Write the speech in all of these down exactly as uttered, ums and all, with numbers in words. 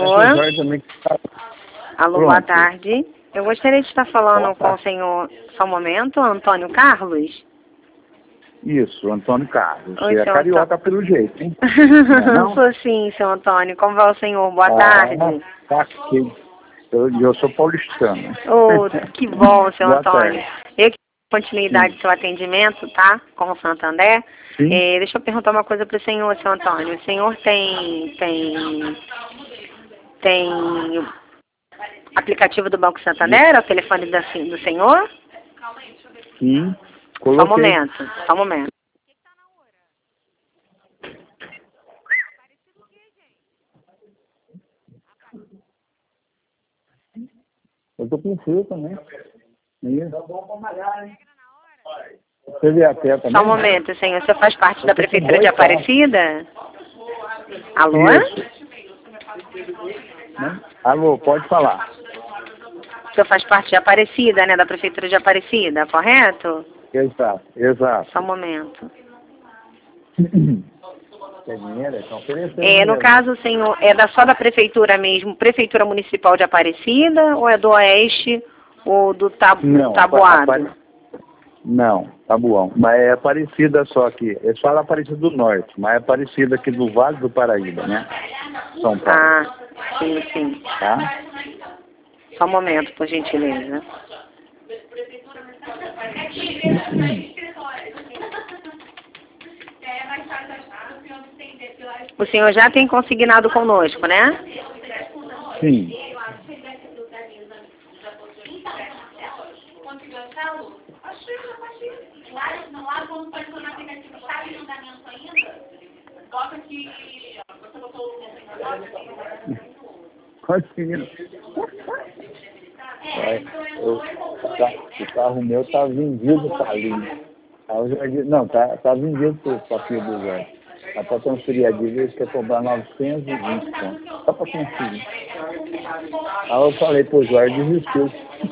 Alô? Alô, boa tarde. Eu gostaria de estar falando com o senhor, só um momento, Antônio Carlos? Isso, Antônio Carlos. Oi, Você é seu carioca Antônio. pelo jeito, hein? Não, Não? sou sim, seu Antônio. Como vai o senhor? Boa Ah, tarde. tá aqui. Eu, eu sou paulistano. Oh, que bom, seu Boa Antônio. tarde. Eu que continuidade Sim. do seu atendimento, tá? Com o Santander. Sim. Eh, deixa eu perguntar uma coisa para o senhor, seu Antônio. O senhor tem, tem, tem aplicativo do Banco Santander? É o telefone da, do senhor? Sim. Só um Coloquei. momento, só um momento. Eu tô com frio também. Isso. Você vê a pé também? Só um momento, senhor. Você faz parte Eu da tô com Prefeitura de dois carros. Aparecida? Alô? Isso. Né? Alô, pode falar. O senhor faz parte de Aparecida, né? Da Prefeitura de Aparecida, correto? Exato, exato. Só um momento. Quer dinheiro? Estão oferecendo É, no dinheiro. caso, senhor, é da, só da Prefeitura mesmo, Prefeitura Municipal de Aparecida, ou é do Oeste, ou do tabu, Não, Tabuado? Apare... Não, Tabuão. Mas é Aparecida só aqui. É só Aparecida do Norte, mas é Aparecida aqui do Vale do Paraíba, né? São Paulo. Ah, sim, sim. Tá? Só um momento, por gentileza. O senhor já tem consignado conosco, né? Sim. Conseguindo. É, eu, tá, o carro meu tá vendido para ali. Aí eu já disse, não, tá, tá vendido para o papel do Zé. Dá para transferir a dívida, quer cobrar novecentos e vinte pontos. Só para transferir. Aí eu falei, pô, o Jorge desistiu.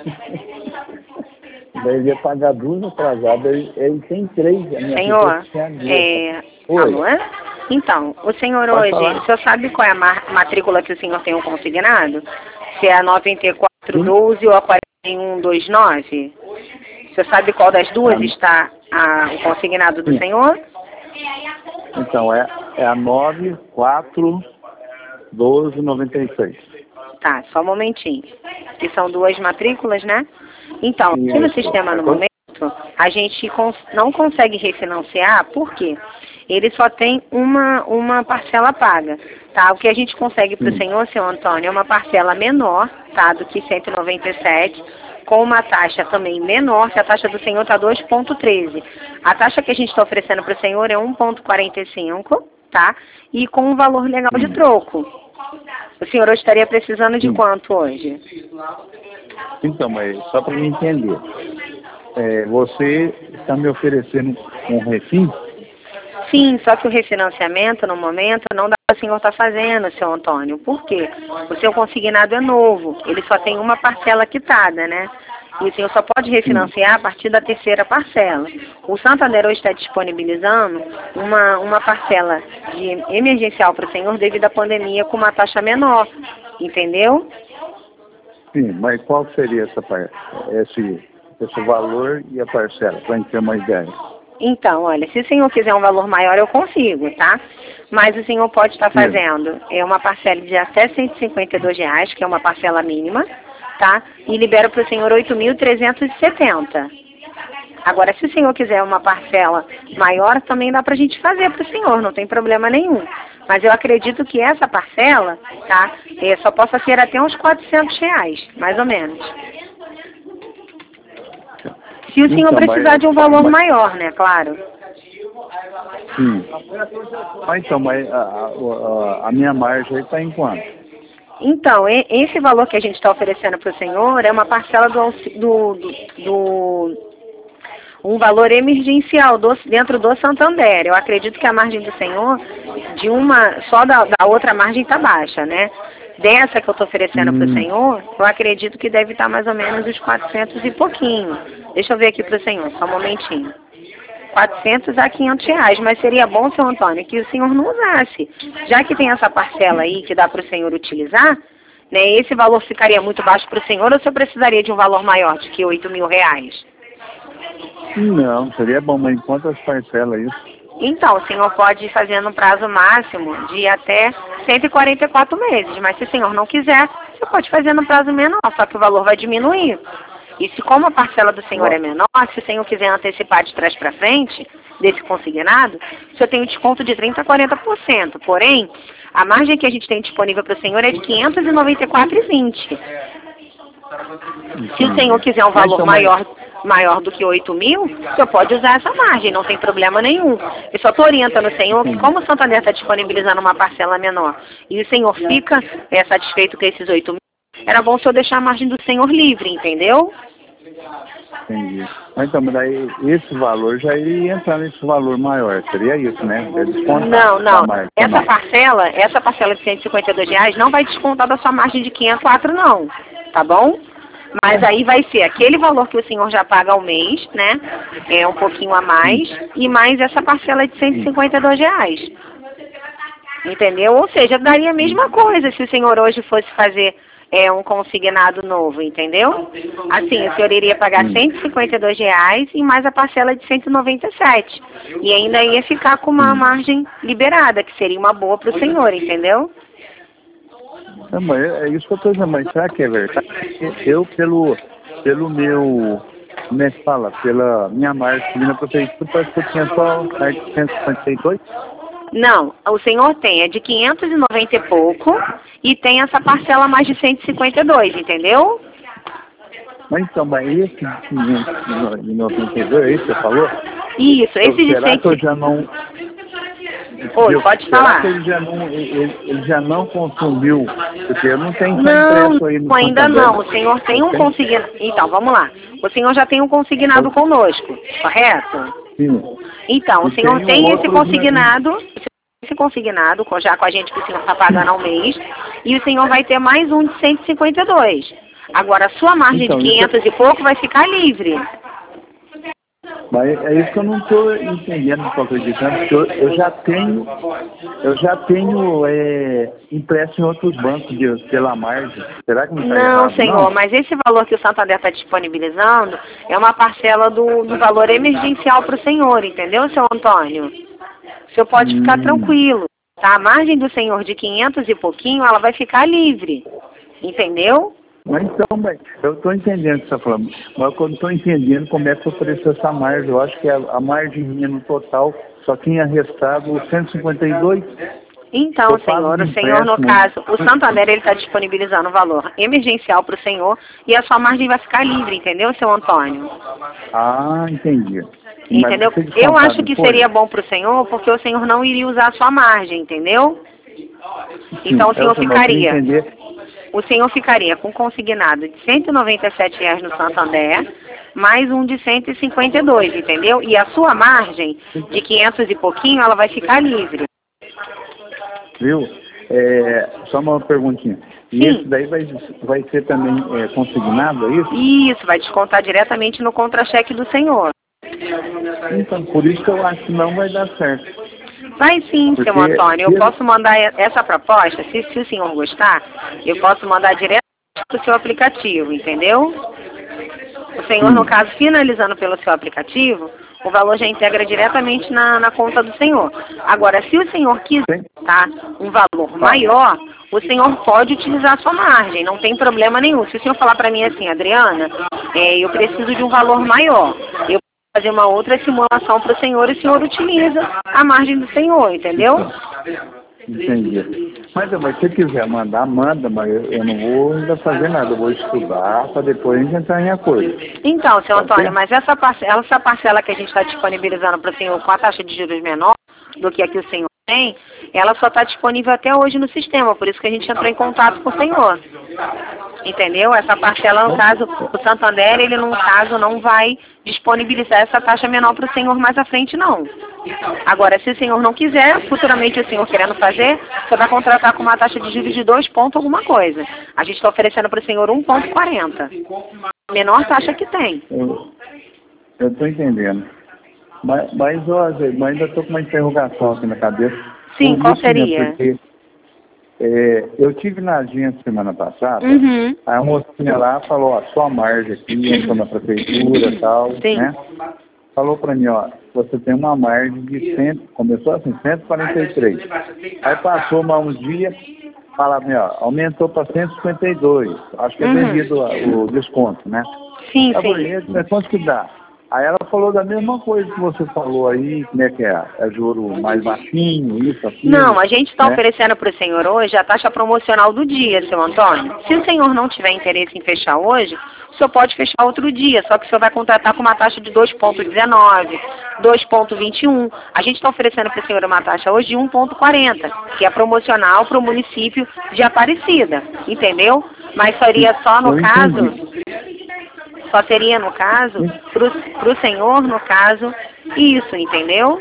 Daí ele ia pagar duas atrasadas, ele, ele tem três. A minha Senhor, tinha duas. é... Oi. Alô? Então, o senhor Pode hoje, falar. o senhor sabe qual é a ma- matrícula que o senhor tem consignado? Se é a noventa e quatro doze ou a quarenta e um vinte e nove? O senhor sabe qual das duas Ah, está a, o consignado do sim. senhor? Então, é, é a nove quatro doze noventa e seis. Tá, só um momentinho. Que são duas matrículas, né? Então, aqui no Isso. sistema no momento, a gente cons não consegue refinanciar, por quê? Ele só tem uma, uma parcela paga, tá? O que a gente consegue para o Sim. senhor, senhor Antônio, é uma parcela menor, tá? Do que cento e noventa e sete, com uma taxa também menor, que a taxa do senhor está dois vírgula treze. A taxa que a gente está oferecendo para o senhor é um vírgula quarenta e cinco, tá? E com um valor legal de Sim. troco. O senhor estaria precisando de Sim. quanto hoje? Então, mas só para me entender, é, você está me oferecendo um refim? Sim, só que o refinanciamento, no momento, não dá para o senhor estar fazendo, seu Antônio. Por quê? O seu consignado é novo, ele só tem uma parcela quitada, né? E o senhor só pode refinanciar a partir da terceira parcela. O Santander hoje está disponibilizando uma, uma parcela de emergencial para o senhor devido à pandemia com uma taxa menor, entendeu? Sim, mas qual seria essa par- esse, esse valor e a parcela, para a gente ter uma ideia? Então, olha, se o senhor quiser um valor maior, eu consigo, tá? Mas o senhor pode estar fazendo é uma parcela de até cento e cinquenta e dois reais, que é uma parcela mínima, tá? E libera para o senhor oito mil trezentos e setenta. Agora, se o senhor quiser uma parcela maior, também dá para a gente fazer para o senhor, não tem problema nenhum. Mas eu acredito que essa parcela, tá? É, só possa ser até uns quatrocentos reais, mais ou menos. Se o senhor Então, precisar mas- de um valor mas- maior, né, claro. Sim. Ah, então, mas a, a, a minha margem está em quanto? Então, e- esse valor que a gente está oferecendo para o senhor é uma parcela do, auxi- do, do, do- um valor emergencial do- dentro do Santander. Eu acredito que a margem do senhor, de uma, só da, da outra margem está baixa, né? Dessa que eu estou oferecendo para o Hum. senhor, eu acredito que deve estar mais ou menos uns quatrocentos e pouquinho. Deixa eu ver aqui para o senhor, só um momentinho. quatrocentos a quinhentos reais, mas seria bom, seu Antônio, que o senhor não usasse. Já que tem essa parcela aí que dá para o senhor utilizar, né, esse valor ficaria muito baixo para o senhor ou o senhor precisaria de um valor maior do que oito mil reais? Não, seria bom, mas em quantas parcelas isso? Então, o senhor pode fazer no prazo máximo de até cento e quarenta e quatro meses, mas se o senhor não quiser, você pode fazer no prazo menor, só que o valor vai diminuir. E se como a parcela do senhor é menor, se o senhor quiser antecipar de trás para frente, desse consignado, o senhor tem um desconto de trinta a quarenta por cento. Porém, a margem que a gente tem disponível para o senhor é de quinhentos e noventa e quatro reais e vinte centavos. Se o senhor quiser um valor maior, maior do que oito mil, o senhor pode usar essa margem, não tem problema nenhum. Eu só estou orientando o senhor que como o Santander está disponibilizando uma parcela menor e o senhor fica é, satisfeito com esses oito mil, era bom o senhor deixar a margem do senhor livre, entendeu? Entendi. Mas então, mas daí esse valor já iria entrar nesse valor maior, seria isso, né? É descontar não, não. Margem, essa parcela, essa parcela de cento e cinquenta e dois reais não vai descontar da sua margem de quinhentos e quatro, não. Tá bom? Mas aí vai ser aquele valor que o senhor já paga ao mês, né? É um pouquinho a mais, e mais essa parcela de cento e cinquenta e dois reais. Entendeu? Ou seja, daria a mesma coisa se o senhor hoje fosse fazer é, um consignado novo, entendeu? Assim, o senhor iria pagar cento e cinquenta e dois reais e mais a parcela de cento e noventa e sete. E ainda ia ficar com uma margem liberada, que seria uma boa para o senhor, entendeu? Não, mas é isso que eu estou dizendo, mas será que é verdade? Eu, pelo, pelo meu, como é que fala? Pela minha marca aqui na prefeitura, parece que eu tinha só marca de cento e cinquenta e dois? Não, o senhor tem é de quinhentos e noventa e pouco e tem essa parcela mais de cento e cinquenta e dois, entendeu? Mas então, mas esse de quinhentos e noventa e dois, aí você falou? Isso, esse de será cento... que eu já não... Oi, pode será falar. que ele já não, ele, ele já não consumiu? Porque eu não tenho Não, impresso aí no ainda Santander. não. O senhor tem um consignado... Então, vamos lá. O senhor já tem um consignado conosco, correto? Sim. Então, o E senhor tem tem esse outros consignado, esse consignado, com- já com a gente que o senhor está pagando ao mês, e o senhor vai ter mais um de cento e cinquenta e dois. Agora, a sua margem Então, de isso- quinhentos e pouco vai ficar livre. Mas é isso que eu não estou entendendo, não estou acreditando, porque eu, eu já tenho, eu já tenho é, impresso em outros bancos de, pela margem. Será que não está errado? Não, senhor, não? mas esse valor que o Santander está disponibilizando é uma parcela do, do valor emergencial para o senhor, entendeu, seu Antônio? O senhor pode ficar Hum. tranquilo, tá? A margem do senhor de quinhentos e pouquinho, ela vai ficar livre, entendeu? Mas então, mas eu estou entendendo o que você está falando, mas eu não estou entendendo como é que ofereceu essa margem. Eu acho que a, a margem minha no total só tinha restado cento e cinquenta e dois. Então, Eu pago senhor, de o senhor, no empréstimo. caso, o Santander, ele está disponibilizando o valor emergencial para o senhor e a sua margem vai ficar livre, entendeu, seu Antônio? Ah, entendi. Entendeu? Mas você Eu descontar acho que depois? seria bom para o senhor, porque o senhor não iria usar a sua margem, entendeu? Então, o Sim, senhor eu também ficaria... queria entender. O senhor ficaria com consignado de cento e noventa e sete reais no Santander, mais um de cento e cinquenta e dois, entendeu? E a sua margem de quinhentos e pouquinho, ela vai ficar livre. Viu? É, só uma perguntinha. E Sim. esse daí vai, vai ser também é, consignado, é isso? Isso, vai descontar diretamente no contra-cheque do senhor. Então, por isso que eu acho que não vai dar certo. Vai sim, seu Porque Antônio. Eu se- posso mandar essa proposta, se, se o senhor gostar, eu posso mandar direto para o seu aplicativo, entendeu? O senhor, Sim. no caso, finalizando pelo seu aplicativo, o valor já integra diretamente na, na conta do senhor. Agora, se o senhor quiser tá, um valor maior, o senhor pode utilizar a sua margem, não tem problema nenhum. Se o senhor falar para mim assim, Adriana, é, eu preciso de um valor maior, eu fazer uma outra simulação para o senhor e o senhor utiliza a margem do senhor, entendeu? Entendi. Mas, mas se você quiser mandar, manda, mas eu, eu não vou ainda fazer nada, eu vou estudar para depois a gente entrar em acordo. Então, seu Pode Antônio, ser? mas essa parcela, essa parcela que a gente está disponibilizando para o senhor com a taxa de juros menor do que a que o senhor tem, ela só está disponível até hoje no sistema, por isso que a gente entrou em contato com o senhor. Entendeu? Essa parcela, no caso, o Santander, ele, no caso, não vai disponibilizar essa taxa menor para o senhor mais à frente, não. Agora, se o senhor não quiser, futuramente o senhor querendo fazer, você vai contratar com uma taxa de juros de dois pontos alguma coisa. A gente está oferecendo para o senhor um ponto quarenta. A menor taxa que tem. Eu estou entendendo. Mas, mas, ó, mas ainda estou com uma interrogação aqui na cabeça. Sim, qual seria? Porque é, eu tive na agência semana passada, Uhum. aí a mocinha lá falou, ó, sua margem aqui, entrou na prefeitura e tal, Sim. né? Falou para mim, ó, você tem uma margem de cem, começou assim, cento e quarenta e três. Aí passou mais uns dias, falava, ó, aumentou para cento e cinquenta e dois. Acho que é Uhum. devido ao desconto, né? Sim, Aí eu sim. falei, mas quanto que dá? Aí ela falou da mesma coisa que você falou aí, como é que é? É juro mais baixinho, isso, aquilo. Não, a gente está né? oferecendo para o senhor hoje a taxa promocional do dia, seu Antônio. Se o senhor não tiver interesse em fechar hoje, o senhor pode fechar outro dia, só que o senhor vai contratar com uma taxa de dois ponto dezenove, dois ponto vinte e um. A gente está oferecendo para o senhor uma taxa hoje de um ponto quarenta, que é promocional para o município de Aparecida, entendeu? Mas seria só no Eu caso... entendi. Só seria, no caso, para o senhor, no caso, isso, entendeu?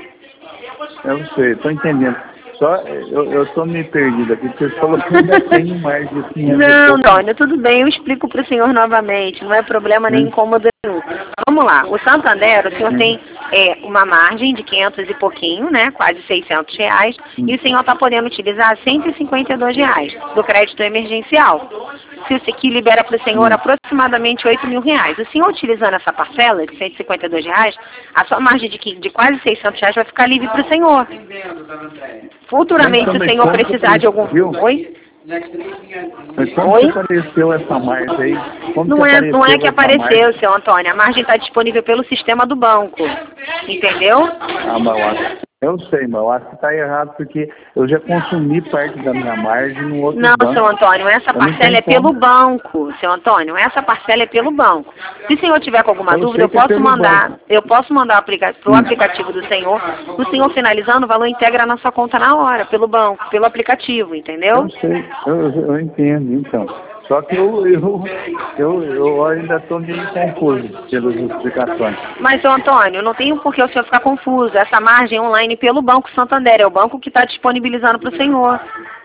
Eu sei, estou entendendo. Só, eu estou meio perdido aqui, porque você falou que ainda tem mais de quinhentos Não, e pouco. Antônio, tudo bem, eu explico para o senhor novamente, não é problema nem Hum. incômodo nenhum. Vamos lá, o Santander, o senhor tem é, uma margem de quinhentos e pouquinho, né, quase seiscentos reais, Hum. e o senhor está podendo utilizar cento e cinquenta e dois reais do crédito emergencial, se o que libera para o senhor Hum. aproximadamente oito mil reais. O senhor utilizando essa parcela de cento e cinquenta e dois reais, a sua margem de, qui- de quase seiscentos reais vai ficar livre para o senhor. Futuramente, se o Mas senhor como que precisar de algum... viu? Oi? Mas como Oi? que apareceu essa margem aí? Como Não que é, não é que essa margem? apareceu, seu Antônio. A margem está disponível pelo sistema do banco. Entendeu? Ah, mas eu acho, eu sei, mas eu acho que está errado, porque eu já consumi parte da minha margem no outro Não, banco. seu Antônio, essa Eu não parcela tenho é pelo como. banco, seu Antônio. Essa parcela é pelo banco. Se o senhor tiver com alguma Eu dúvida, sei eu que é posso pelo mandar, banco. eu posso mandar para o Hum. aplicativo do senhor. O senhor finalizando, o valor integra na sua conta na hora, pelo banco, pelo aplicativo, entendeu? Eu sei, eu, eu eu entendo, então. Só que eu, eu, eu, eu ainda estou meio confuso pelas explicações. Mas, seu Antônio, não tem por que o senhor ficar confuso. Essa margem é online pelo Banco Santander, é o banco que está disponívelizando para o senhor.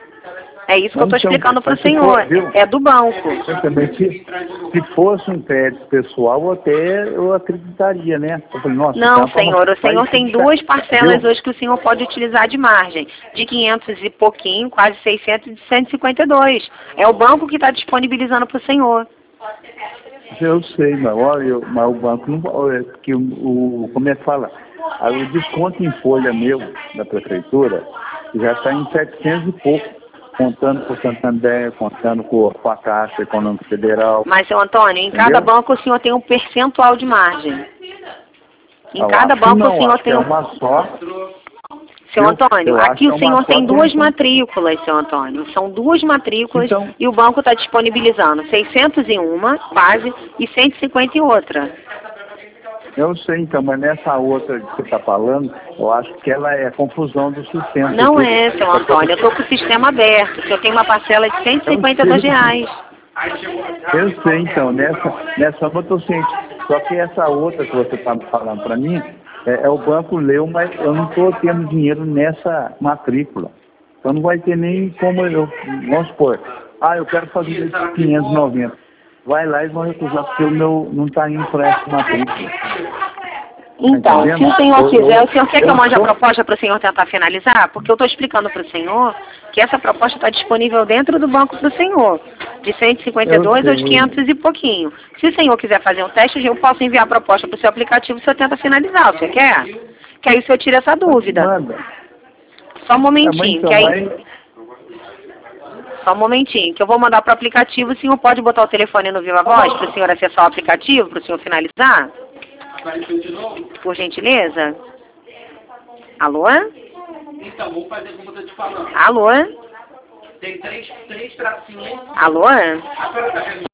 É isso que eu estou Então, explicando para o mas se senhor. for, viu? É do banco. Eu também, se, se fosse um crédito pessoal, até eu acreditaria, né? Eu falei, nossa, Não, então, senhor. O vai senhor tem ficar- duas parcelas viu? hoje que o senhor pode utilizar de margem. De quinhentos e pouquinho, quase seiscentos, e de cento e cinquenta e dois. É o banco que está disponibilizando para o senhor. Eu sei, mas, olha, eu, mas o banco não. Olha, que o, o, como é que fala? Ah, o desconto em folha meu da prefeitura já está em setecentos e pouco, contando com o Santander, contando com, com a Caixa Econômica Federal. Mas, seu Antônio, em Entendeu? cada banco o senhor tem um percentual de margem. Em Eu cada acho que banco não, o senhor acho que tem é um... uma só. Seu Eu- Antônio, eu acho aqui que é o senhor uma tem só duas pensão. matrículas, seu Antônio. São duas matrículas Então- e o banco está disponibilizando seiscentos e uma, quase, e cento e cinquenta e outra. Eu sei, então, mas nessa outra que você está falando, eu acho que ela é confusão do sistema. Não porque- é, seu Antônio. Eu estou com o sistema aberto. O senhor tem uma parcela de cento e cinquenta e dois reais. Eu sei, então, nessa, nessa eu estou ciente. Só que essa outra que você está falando para mim, é, é o banco leu, mas eu não estou tendo dinheiro nessa matrícula. Então não vai ter nem como eu, vamos supor, ah, eu quero fazer esse quinhentos e noventa. Vai lá e vão recusar, porque o meu não está indo para essa matrícula. Então, Tá se o entendendo? senhor Eu- quiser, eu- o senhor quer que eu eu mande a sou- proposta para o senhor tentar finalizar? Porque eu estou explicando para o senhor que essa proposta está disponível dentro do banco do senhor, de cento e cinquenta e dois Eu aos sei. quinhentos e pouquinho. Se o senhor quiser fazer um teste, eu posso enviar a proposta para o seu aplicativo e o senhor tenta finalizar. O senhor quer? Que aí o senhor tira essa dúvida. Manda. Só um Ah, mas momentinho, então, que aí... mas- Só um momentinho, que eu vou mandar para o aplicativo. O senhor pode botar o telefone no Viva Voz para o senhor acessar o aplicativo, para o senhor finalizar? Por gentileza? Alô? Então, vamos fazer como eu tô te falando. Alô? Tem três, três tracinhos. Alô? A senhora tá vendo